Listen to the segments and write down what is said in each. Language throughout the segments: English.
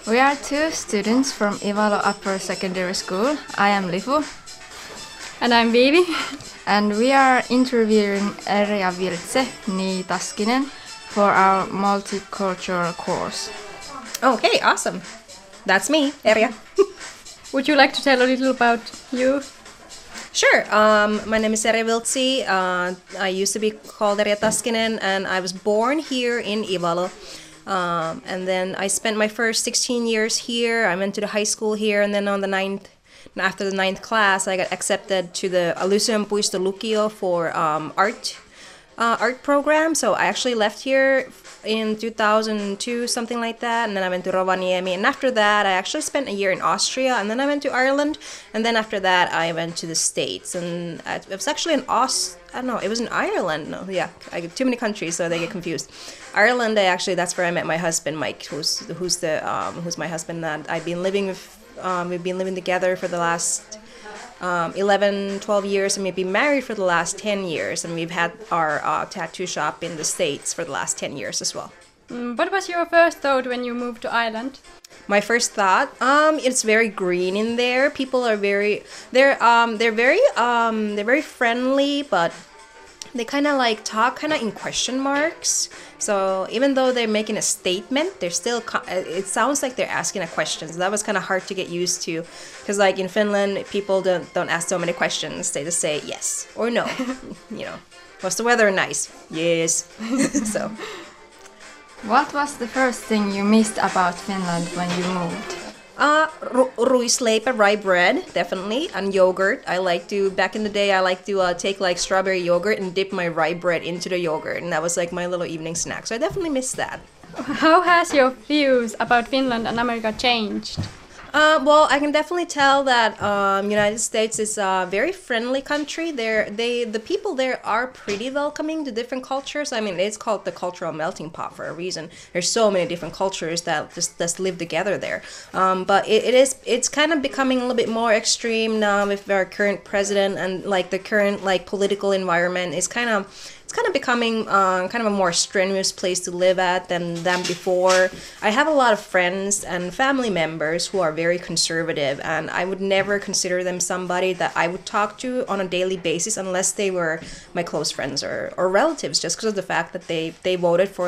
We are two students from Ivalo Upper Secondary School. I am Lifu. And I'm Vivi. And we are interviewing Erja Viltse Niitaskinen for our multicultural course. Okay, awesome. That's me, Erja. Would you like to tell a little about you? Sure. My name is Erja Viltse. I used to be called Erja Taskinen, and I was born here in Ivalo. And then I spent my first 16 years here. I went to the high school here, and then after the ninth class, I got accepted to the Alyceum Puisto Lukio for art program. So I actually left here in 2002, something like that, and then I went to Rovaniemi. And after that, I actually spent a year in Austria, and then I went to Ireland, and then after that, I went to the States. And it was actually in it was in Ireland. No, yeah, I get too many countries, so they get confused. Ireland, that's where I met my husband, Mike, who's my husband that I've been living with. We've been living together for the last 11, 12 years, and we've been married for the last 10 years, and we've had our tattoo shop in the States for the last 10 years as well. What was your first thought when you moved to Ireland? My first thought, it's very green in there. People are they're very friendly, but they kind of like talk kind of in question marks. So even though they're making a statement, they're still, it sounds like they're asking a question. So that was kind of hard to get used to. Because like in Finland, people don't ask so many questions. They just say yes or no. Was the weather nice? Yes. So. What was the first thing you missed about Finland when you moved? Ruisleipä, rye bread, definitely, and yogurt. Back in the day, I like to take like strawberry yogurt and dip my rye bread into the yogurt, and that was like my little evening snack. So I definitely miss that. How has your views about Finland and America changed? Well, I can definitely tell that United States is a very friendly country. The people there are pretty welcoming to different cultures. I mean, it's called the cultural melting pot for a reason. There's so many different cultures that just live together there. But it's kind of becoming a little bit more extreme now with our current president, and like the current like political environment is kind of becoming kind of a more strenuous place to live at than before. I have a lot of friends and family members who are very conservative, and I would never consider them somebody that I would talk to on a daily basis unless they were my close friends or relatives, just because of the fact that they voted for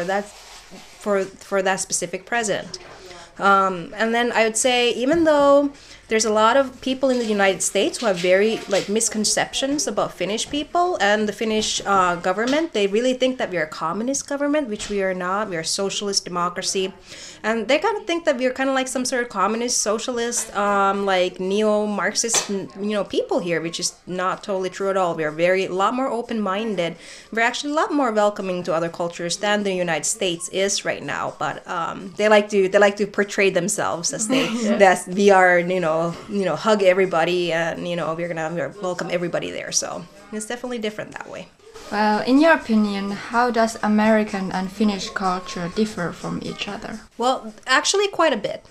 that specific president. And then I would say, even though there's a lot of people in the United States who have very like misconceptions about Finnish people and the Finnish government. They really think that we are a communist government, which we are not. We are a socialist democracy. And they kind of think that we're kind of like some sort of communist, socialist, like neo-Marxist, people here, which is not totally true at all. We are a lot more open-minded. We're actually a lot more welcoming to other cultures than the United States is right now. But they like to portray themselves as that we are, hug everybody, and we're welcome everybody there. So it's definitely different that way. Well, in your opinion, how does American and Finnish culture differ from each other? Well, actually, quite a bit.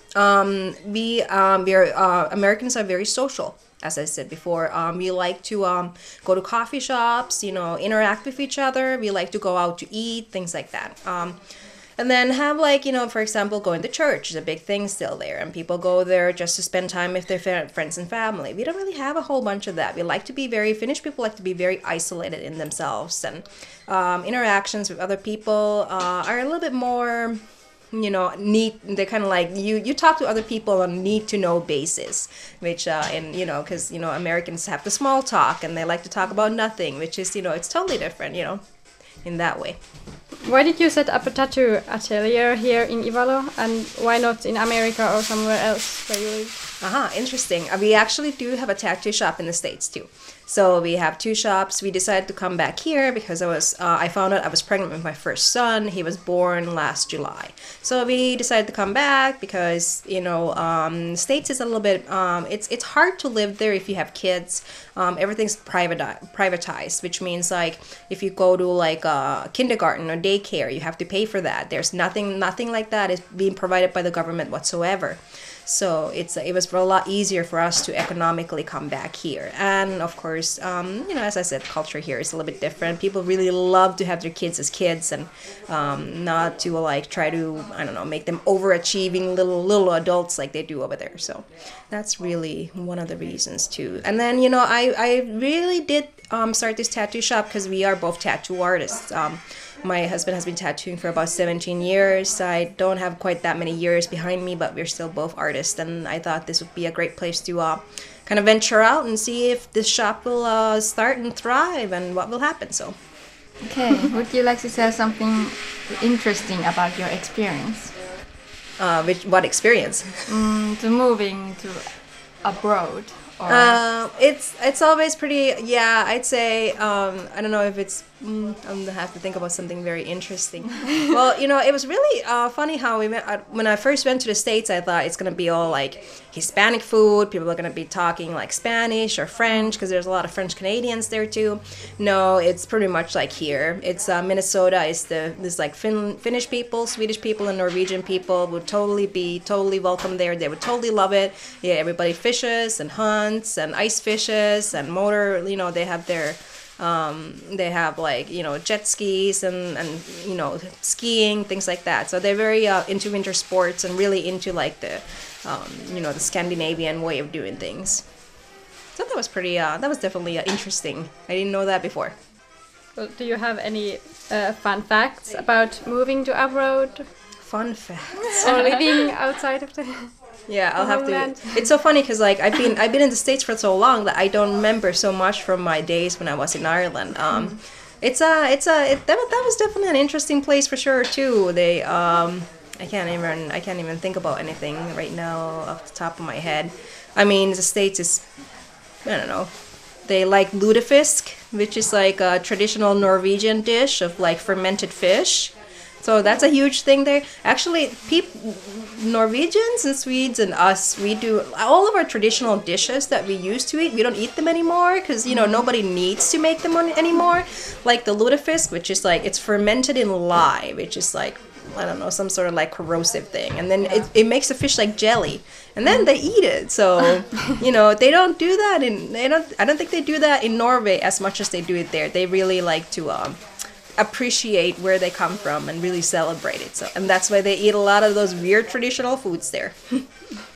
Americans are very social. As I said before, we like to go to coffee shops, interact with each other. We like to go out to eat, things like that. And then have for example, going to church is a big thing still there. And people go there just to spend time with their friends and family. We don't really have a whole bunch of that. Finnish people like to be very isolated in themselves. And interactions with other people are a little bit more, neat. They're kind of like, you talk to other people on a need-to-know basis. Which, because, Americans have the small talk and they like to talk about nothing. Which is, it's totally different, in that way. Why did you set up a tattoo atelier here in Ivalo, and why not in America or somewhere else where you live? Interesting. We actually do have a tattoo shop in the States too. So we have two shops. We decided to come back here because I found out I was pregnant with my first son. He was born last July. So we decided to come back because, States is a little bit, it's hard to live there if you have kids. Everything's privatized, which means like if you go to like a kindergarten or daycare, you have to pay for that. There's nothing like that is being provided by the government whatsoever. So it was a lot easier for us to economically come back here. And of course, course, as I said, culture here is a little bit different. People really love to have their kids as kids and not to like try to, I don't know, make them overachieving little adults like they do over there. So that's really one of the reasons too. And then, I really did start this tattoo shop because we are both tattoo artists. My husband has been tattooing for about 17 years. I don't have quite that many years behind me, but we're still both artists. And I thought this would be a great place to kind of venture out and see if this shop will start and thrive and what will happen. So, Okay, would you like to say something interesting about your experience? what experience? To moving to abroad? Or It's always pretty. Yeah, I'd say I don't know if it's. I'm gonna have to think about something very interesting. Well, it was really funny how we met. When I first went to the States, I thought it's gonna be all like Hispanic food. People are gonna be talking like Spanish or French because there's a lot of French Canadians there too. No, it's pretty much like here. It's Minnesota. It's this like Finnish people, Swedish people, and Norwegian people would be totally welcome there. They would totally love it. Yeah, everybody fishes and hunts and ice fishes and motor. They have their. They have like jet skis and skiing, things like that. So they're very into winter sports and really into like the the Scandinavian way of doing things. So that was pretty. That was definitely interesting. I didn't know that before. Well, do you have any fun facts about moving to abroad Fun facts. or living outside of the? Yeah, I'll have Homeland. to. It's so funny because like I've been in the States for so long that I don't remember so much from my days when I was in Ireland. That was definitely an interesting place for sure too. They I can't even think about anything right now off the top of my head. I mean, the States is, I don't know. They like lutefisk, which is like a traditional Norwegian dish of like fermented fish. So that's a huge thing there. Actually, Norwegians and Swedes and us, we do all of our traditional dishes that we used to eat. We don't eat them anymore because nobody needs to make them anymore. Like the lutefisk, which is like it's fermented in lye, which is like I don't know, some sort of like corrosive thing, and then it makes the fish like jelly, and then they eat it. So they don't do that I don't think they do that in Norway as much as they do it there. They really like to appreciate where they come from and really celebrate it. So, and that's why they eat a lot of those weird traditional foods there.